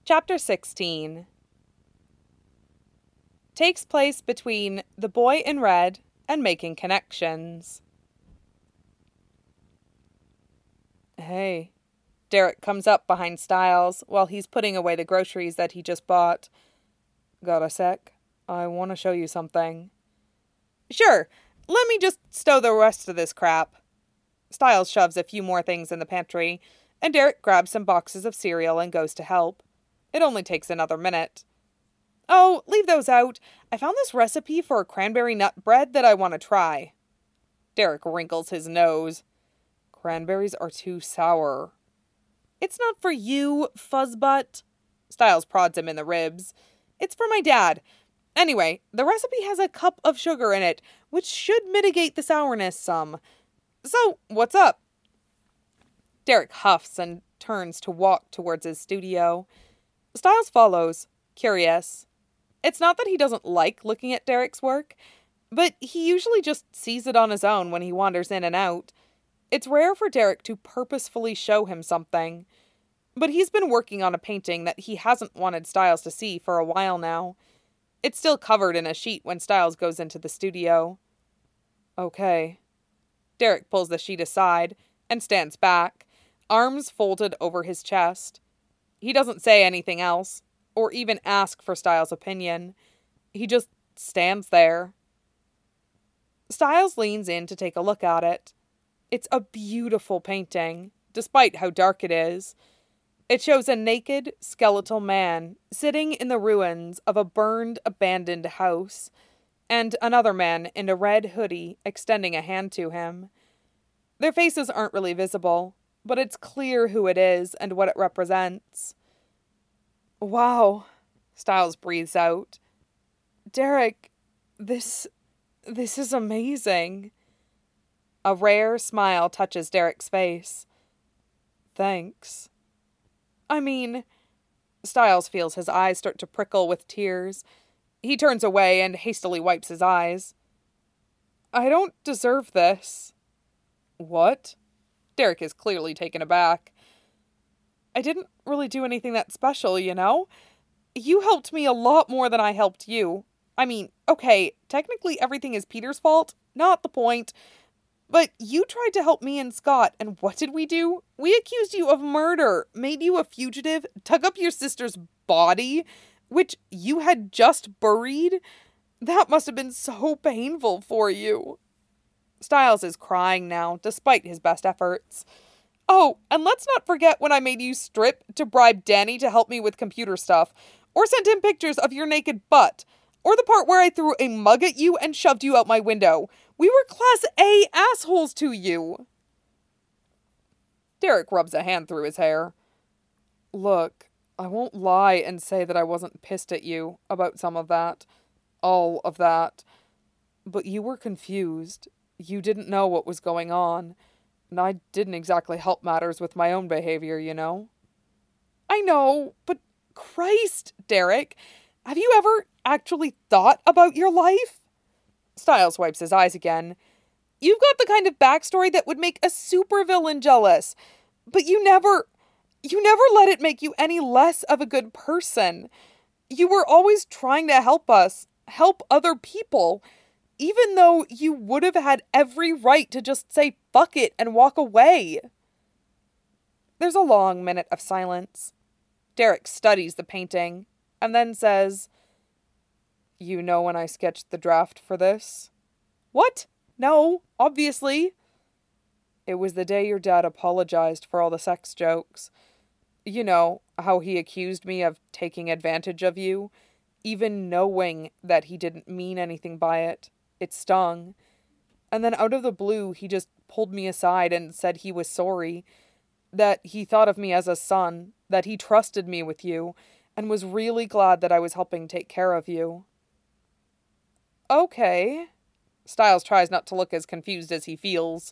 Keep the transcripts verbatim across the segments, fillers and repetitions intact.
Chapter sixteen takes place between the boy in red and making connections. Hey, Derek comes up behind Stiles while he's putting away the groceries that he just bought. Got a sec? I want to show you something. Sure, let me just stow the rest of this crap. Stiles shoves a few more things in the pantry, and Derek grabs some boxes of cereal and goes to help. It only takes another minute. Oh, leave those out. I found this recipe for a cranberry nut bread that I want to try. Derek wrinkles his nose. Cranberries are too sour. It's not for you, fuzzbutt. Stiles prods him in the ribs. It's for my dad. Anyway, the recipe has a cup of sugar in it, which should mitigate the sourness some. So, what's up? Derek huffs and turns to walk towards his studio. Stiles follows, curious. It's not that he doesn't like looking at Derek's work, but he usually just sees it on his own when he wanders in and out. It's rare for Derek to purposefully show him something, but he's been working on a painting that he hasn't wanted Stiles to see for a while now. It's still covered in a sheet when Stiles goes into the studio. Okay. Derek pulls the sheet aside and stands back, arms folded over his chest. He doesn't say anything else, or even ask for Stiles' opinion. He just stands there. Stiles leans in to take a look at it. It's a beautiful painting, despite how dark it is. It shows a naked, skeletal man sitting in the ruins of a burned, abandoned house, and another man in a red hoodie extending a hand to him. Their faces aren't really visible, but it's clear who it is and what it represents. Wow, Stiles breathes out. Derek, this, this is amazing. A rare smile touches Derek's face. Thanks. I mean, Stiles feels his eyes start to prickle with tears. He turns away and hastily wipes his eyes. I don't deserve this. What? Derek is clearly taken aback. I didn't really do anything that special, you know? You helped me a lot more than I helped you. I mean, okay, technically everything is Peter's fault, not the point. But you tried to help me and Scott, and what did we do? We accused you of murder, made you a fugitive, dug up your sister's body, which you had just buried. That must have been so painful for you. Stiles is crying now, despite his best efforts. Oh, and let's not forget when I made you strip to bribe Danny to help me with computer stuff, or sent him pictures of your naked butt, or the part where I threw a mug at you and shoved you out my window. We were class A assholes to you. Derek rubs a hand through his hair. Look, I won't lie and say that I wasn't pissed at you about some of that. All of that. But you were confused. You didn't know what was going on. And I didn't exactly help matters with my own behavior, you know? I know, but Christ, Derek, have you ever actually thought about your life? Stiles wipes his eyes again. You've got the kind of backstory that would make a supervillain jealous, but you never, you never let it make you any less of a good person. You were always trying to help us, help other people, even though you would have had every right to just say fuck it and walk away. There's a long minute of silence. Derek studies the painting, and then says, You know when I sketched the draft for this? What? No, obviously. It was the day your dad apologized for all the sex jokes. You know, how he accused me of taking advantage of you, even knowing that he didn't mean anything by it. It stung. And then out of the blue, he just pulled me aside and said he was sorry, that he thought of me as a son, that he trusted me with you, and was really glad that I was helping take care of you. Okay. Stiles tries not to look as confused as he feels.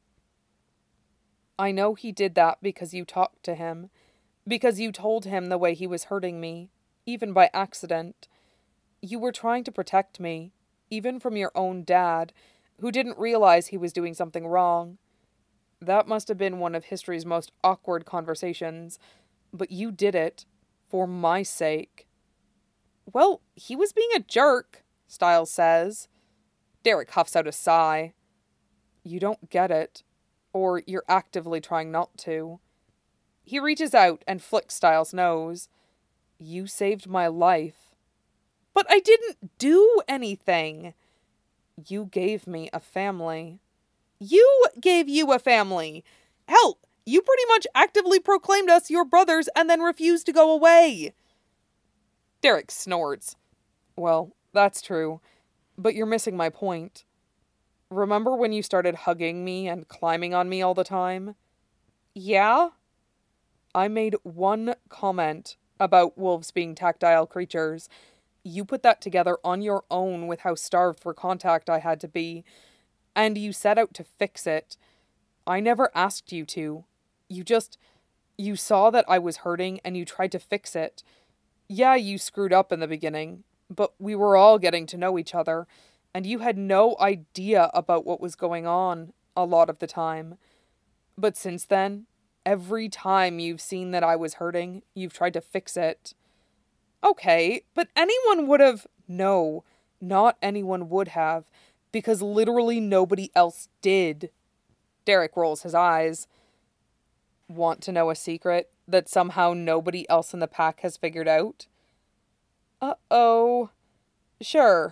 I know he did that because you talked to him, because you told him the way he was hurting me, even by accident. You were trying to protect me, even from your own dad, who didn't realize he was doing something wrong. That must have been one of history's most awkward conversations, but you did it, For my sake. Well, he was being a jerk, Styles says. Derek huffs out a sigh. You don't get it. Or you're actively trying not to. He reaches out and flicks Styles' nose. You saved my life. But I didn't do anything. You gave me a family. You gave you a family. Hell, you pretty much actively proclaimed us your brothers and then refused to go away. Derek snorts. Well, that's true, but you're missing my point. Remember when you started hugging me and climbing on me all the time? Yeah? I made one comment about wolves being tactile creatures. You put that together on your own with how starved for contact I had to be, and you set out to fix it. I never asked you to. You just... You saw that I was hurting and you tried to fix it. Yeah, you screwed up in the beginning, but we were all getting to know each other, and you had no idea about what was going on a lot of the time. But since then, every time you've seen that I was hurting, you've tried to fix it. Okay, but anyone would have... No, not anyone would have, because literally nobody else did. Derek rolls his eyes. Want to know a secret that somehow nobody else in the pack has figured out? Uh-oh. Sure.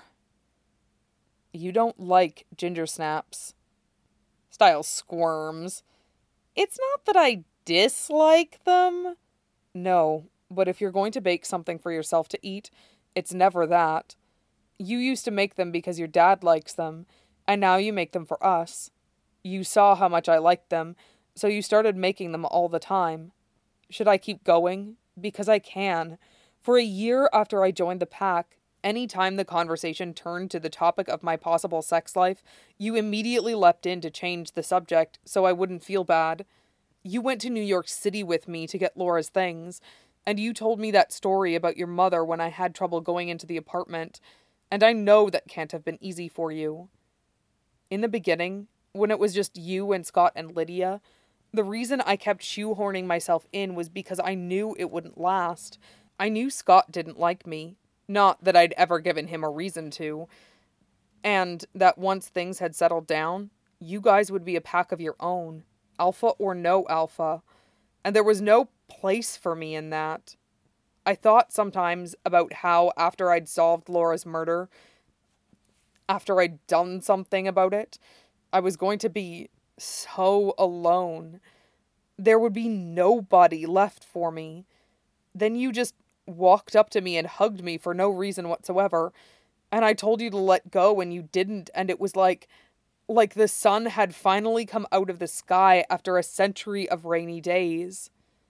You don't like ginger snaps. Styles squirms. It's not that I dislike them. No, but if you're going to bake something for yourself to eat, it's never that. You used to make them because your dad likes them, and now you make them for us. You saw how much I liked them, so you started making them all the time. Should I keep going? Because I can. For a year after I joined the pack, any time the conversation turned to the topic of my possible sex life, you immediately leapt in to change the subject so I wouldn't feel bad. You went to New York City with me to get Laura's things, and you told me that story about your mother when I had trouble going into the apartment, and I know that can't have been easy for you. In the beginning, when it was just you and Scott and Lydia, the reason I kept shoehorning myself in was because I knew it wouldn't last. I knew Scott didn't like me. Not that I'd ever given him a reason to. And that once things had settled down, you guys would be a pack of your own. Alpha or no alpha. And there was no place for me in that. I thought sometimes about how after I'd solved Laura's murder, after I'd done something about it, I was going to be so alone. There would be nobody left for me. Then you just walked up to me and hugged me for no reason whatsoever, and I told you to let go and you didn't, and it was like, like the sun had finally come out of the sky after a century of rainy days.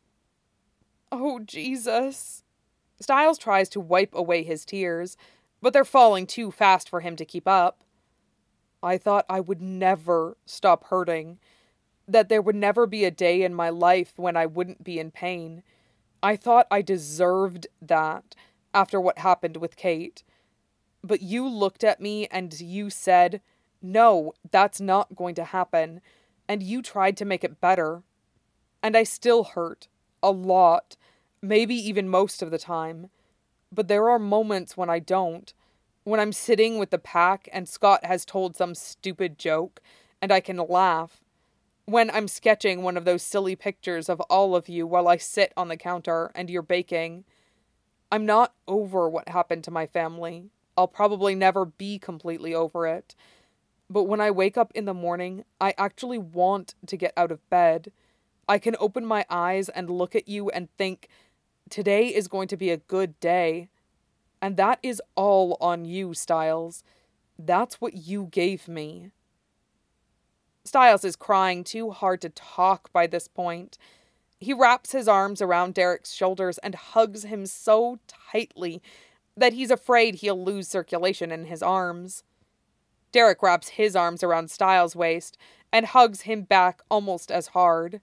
Oh, Jesus. Styles tries to wipe away his tears, but they're falling too fast for him to keep up. I thought I would never stop hurting, that there would never be a day in my life when I wouldn't be in pain. I thought I deserved that after what happened with Kate. But you looked at me and you said, no, that's not going to happen, and you tried to make it better. And I still hurt. A lot. Maybe even most of the time. But there are moments when I don't. When I'm sitting with the pack and Scott has told some stupid joke, and I can laugh. When I'm sketching one of those silly pictures of all of you while I sit on the counter and you're baking. I'm not over what happened to my family. I'll probably never be completely over it. But when I wake up in the morning, I actually want to get out of bed. I can open my eyes and look at you and think, today is going to be a good day. And that is all on you, Styles. That's what you gave me. Styles is crying too hard to talk by this point. He wraps his arms around Derek's shoulders and hugs him so tightly that he's afraid he'll lose circulation in his arms. Derek wraps his arms around Styles' waist and hugs him back almost as hard.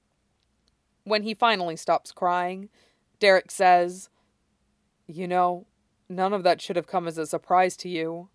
When he finally stops crying, Derek says, "You know, none of that should have come as a surprise to you."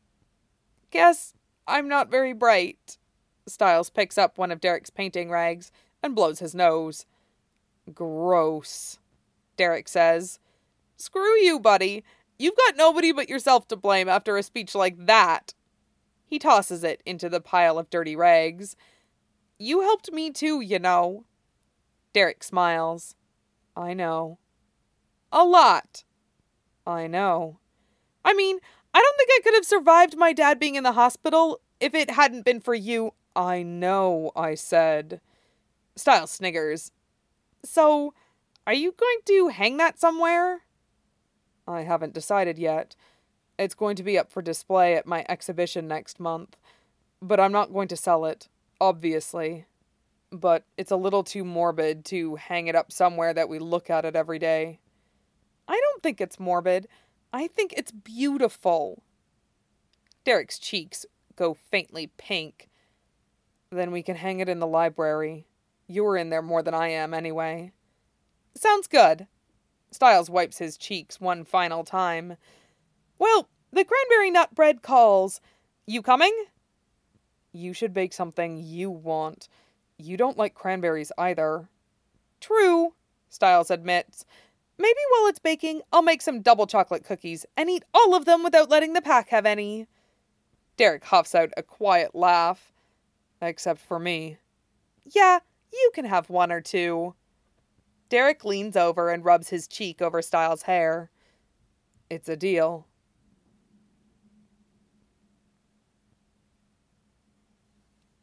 "Guess I'm not very bright." Styles picks up one of Derek's painting rags and blows his nose. "Gross." Derek says. Screw you, buddy. You've got nobody but yourself to blame after a speech like that. He tosses it into the pile of dirty rags. You helped me too, you know. Derek smiles. I know. A lot. I know. I mean, I don't think I could have survived my dad being in the hospital if it hadn't been for you. I know, I said. Styles sniggers. So, are you going to hang that somewhere? I haven't decided yet. It's going to be up for display at my exhibition next month. But I'm not going to sell it, obviously. But it's a little too morbid to hang it up somewhere that we look at it every day. I don't think it's morbid. I think it's beautiful. Derek's cheeks go faintly pink. Then we can hang it in the library. You're in there more than I am, anyway. Sounds good. Styles wipes his cheeks one final time. Well, the cranberry nut bread calls. You coming? You should bake something you want. You don't like cranberries either. True, Styles admits. Maybe while it's baking, I'll make some double chocolate cookies and eat all of them without letting the pack have any. Derek huffs out a quiet laugh. Except for me. Yeah, you can have one or two. Derek leans over and rubs his cheek over Styles' hair. It's a deal.